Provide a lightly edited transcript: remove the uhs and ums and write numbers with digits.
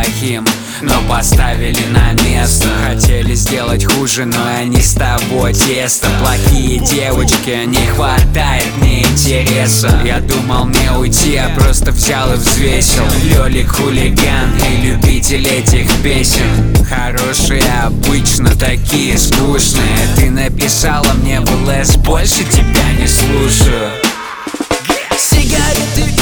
плохим, но поставили на место. Хотели сделать хуже, но они с тобой тесто. Плохие девочки, не хватает мне интереса. Я думал мне уйти, я просто взял и взвесил. Лёлик хулиган и любитель этих песен. Хорошие обычно такие скучные. Ты написала мне в ЛС, больше тебя не слушаю. Сигареты